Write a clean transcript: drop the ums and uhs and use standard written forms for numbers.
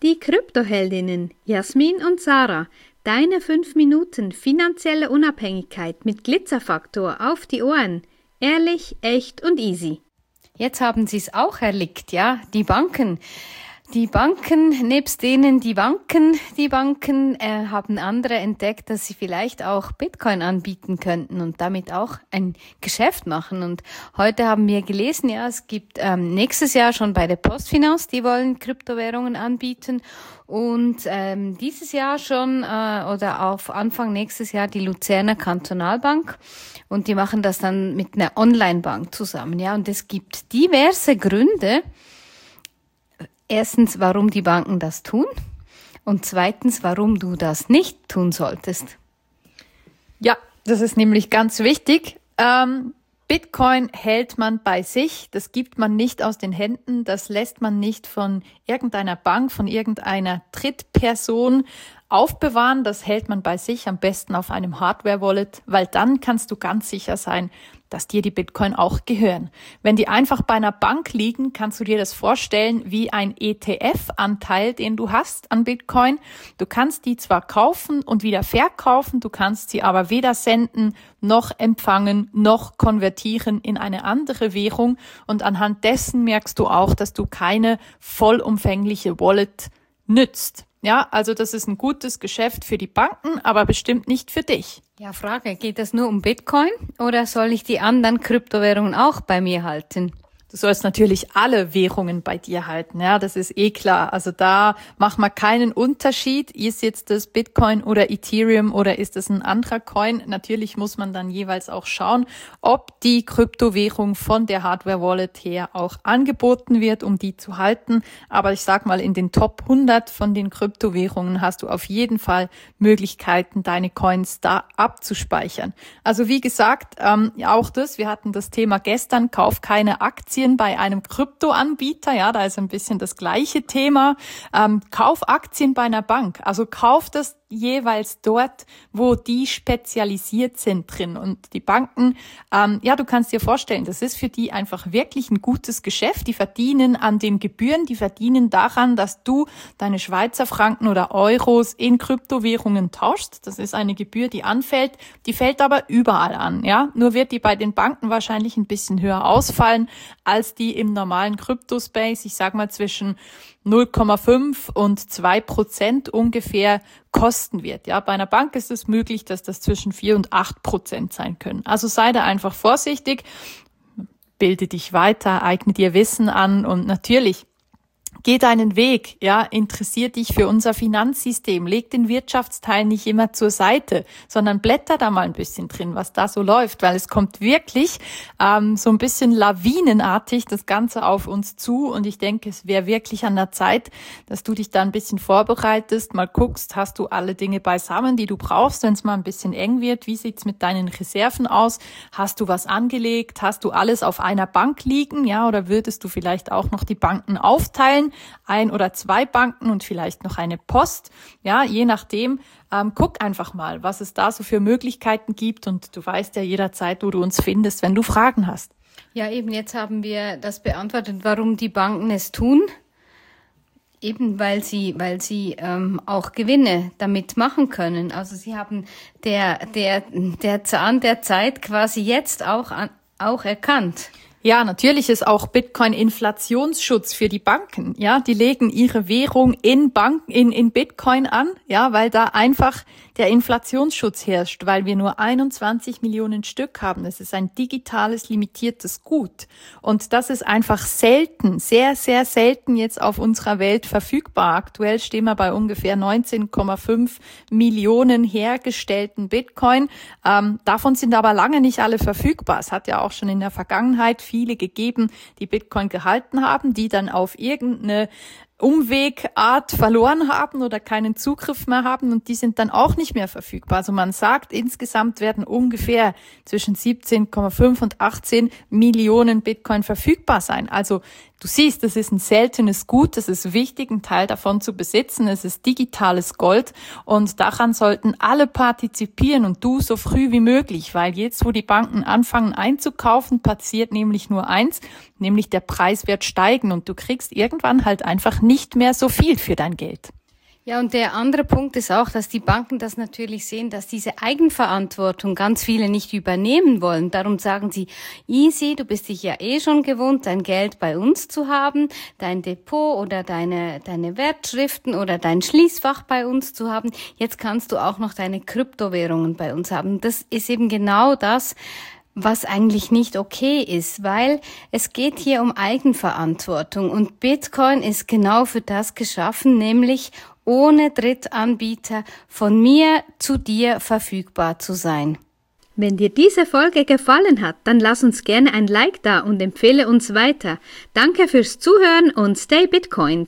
Die Kryptoheldinnen Jasmin und Sarah. Deine 5 Minuten finanzielle Unabhängigkeit mit Glitzerfaktor auf die Ohren. Ehrlich, echt und easy. Jetzt haben sie es auch erlickt, ja, die Banken. Die Banken, nebst denen die Banken haben andere entdeckt, dass sie vielleicht auch Bitcoin anbieten könnten und damit auch ein Geschäft machen. Und heute haben wir gelesen, ja, es gibt nächstes Jahr schon bei der Postfinance, die wollen Kryptowährungen anbieten. Und dieses Jahr schon oder auf Anfang nächstes Jahr die Luzerner Kantonalbank. Und die machen das dann mit einer Online-Bank zusammen, ja. Und es gibt diverse Gründe. Erstens, warum die Banken das tun und zweitens, warum du das nicht tun solltest. Ja, das ist nämlich ganz wichtig. Bitcoin hält man bei sich, das gibt man nicht aus den Händen, das lässt man nicht von irgendeiner Bank, von irgendeiner Drittperson aufbewahren, das hält man bei sich, am besten auf einem Hardware-Wallet, weil dann kannst du ganz sicher sein, dass dir die Bitcoin auch gehören. Wenn die einfach bei einer Bank liegen, kannst du dir das vorstellen wie ein ETF-Anteil, den du hast an Bitcoin. Du kannst die zwar kaufen und wieder verkaufen, du kannst sie aber weder senden, noch empfangen, noch konvertieren in eine andere Währung. Und anhand dessen merkst du auch, dass du keine vollumfängliche Wallet nützt. Ja, also das ist ein gutes Geschäft für die Banken, aber bestimmt nicht für dich. Ja, Frage, geht das nur um Bitcoin oder soll ich die anderen Kryptowährungen auch bei mir halten? Du sollst natürlich alle Währungen bei dir halten, ja, das ist eh klar. Also da macht man keinen Unterschied. Ist jetzt das Bitcoin oder Ethereum oder ist das ein anderer Coin? Natürlich muss man dann jeweils auch schauen, ob die Kryptowährung von der Hardware-Wallet her auch angeboten wird, um die zu halten. Aber ich sag mal, in den Top 100 von den Kryptowährungen hast du auf jeden Fall Möglichkeiten, deine Coins da abzuspeichern. Also wie gesagt, auch das, wir hatten das Thema gestern, kauf keine Aktien bei einem Kryptoanbieter, ja, da ist ein bisschen das gleiche Thema. Kauf Aktien bei einer Bank, also kauf das jeweils dort, wo die spezialisiert sind drin. Und die Banken, ja, du kannst dir vorstellen, das ist für die einfach wirklich ein gutes Geschäft. Die verdienen an den Gebühren, die verdienen daran, dass du deine Schweizer Franken oder Euros in Kryptowährungen tauschst. Das ist eine Gebühr, die anfällt. Die fällt aber überall an, ja. Nur wird die bei den Banken wahrscheinlich ein bisschen höher ausfallen, als die im normalen Kryptospace. Ich sag mal zwischen 0,5 und 2% ungefähr kosten wird. Ja, bei einer Bank ist es möglich, dass das zwischen 4 und 8% sein können. Also sei da einfach vorsichtig, bilde dich weiter, eigne dir Wissen an und natürlich geh deinen Weg, ja, interessier dich für unser Finanzsystem, leg den Wirtschaftsteil nicht immer zur Seite, sondern blätter da mal ein bisschen drin, was da so läuft, weil es kommt wirklich so ein bisschen lawinenartig das Ganze auf uns zu und ich denke, es wäre wirklich an der Zeit, dass du dich da ein bisschen vorbereitest, mal guckst, hast du alle Dinge beisammen, die du brauchst, wenn es mal ein bisschen eng wird, wie sieht's mit deinen Reserven aus, hast du was angelegt, hast du alles auf einer Bank liegen, ja, oder würdest du vielleicht auch noch die Banken aufteilen, 1 oder 2 Banken und vielleicht noch eine Post, ja, je nachdem. Guck einfach mal, was es da so für Möglichkeiten gibt und du weißt ja jederzeit, wo du uns findest, wenn du Fragen hast. Ja, eben jetzt haben wir das beantwortet, warum die Banken es tun. Eben weil sie auch Gewinne damit machen können. Also sie haben der Zahn der Zeit quasi jetzt auch erkannt. Ja, natürlich ist auch Bitcoin Inflationsschutz für die Banken. Ja, die legen ihre Währung in Bitcoin an, ja, weil da einfach der Inflationsschutz herrscht, weil wir nur 21 Millionen Stück haben. Es ist ein digitales, limitiertes Gut. Und das ist einfach selten, sehr, sehr selten jetzt auf unserer Welt verfügbar. Aktuell stehen wir bei ungefähr 19,5 Millionen hergestellten Bitcoin. Davon sind aber lange nicht alle verfügbar. Es hat ja auch schon in der Vergangenheit viele gegeben, die Bitcoin gehalten haben, die dann auf irgendeine Umwegart verloren haben oder keinen Zugriff mehr haben und die sind dann auch nicht mehr verfügbar. Also man sagt, insgesamt werden ungefähr zwischen 17,5 und 18 Millionen Bitcoin verfügbar sein. Also Du siehst, es ist ein seltenes Gut, es ist wichtig, einen Teil davon zu besitzen, es ist digitales Gold und daran sollten alle partizipieren und du so früh wie möglich, weil jetzt, wo die Banken anfangen einzukaufen, passiert nämlich nur eins, nämlich der Preis wird steigen und du kriegst irgendwann halt einfach nicht mehr so viel für dein Geld. Ja, und der andere Punkt ist auch, dass die Banken das natürlich sehen, dass diese Eigenverantwortung ganz viele nicht übernehmen wollen. Darum sagen sie, easy, du bist dich ja eh schon gewohnt, dein Geld bei uns zu haben, dein Depot oder deine Wertschriften oder dein Schließfach bei uns zu haben. Jetzt kannst du auch noch deine Kryptowährungen bei uns haben. Das ist eben genau das, was eigentlich nicht okay ist, weil es geht hier um Eigenverantwortung und Bitcoin ist genau für das geschaffen, nämlich ohne Drittanbieter von mir zu dir verfügbar zu sein. Wenn dir diese Folge gefallen hat, dann lass uns gerne ein Like da und empfehle uns weiter. Danke fürs Zuhören und stay Bitcoin.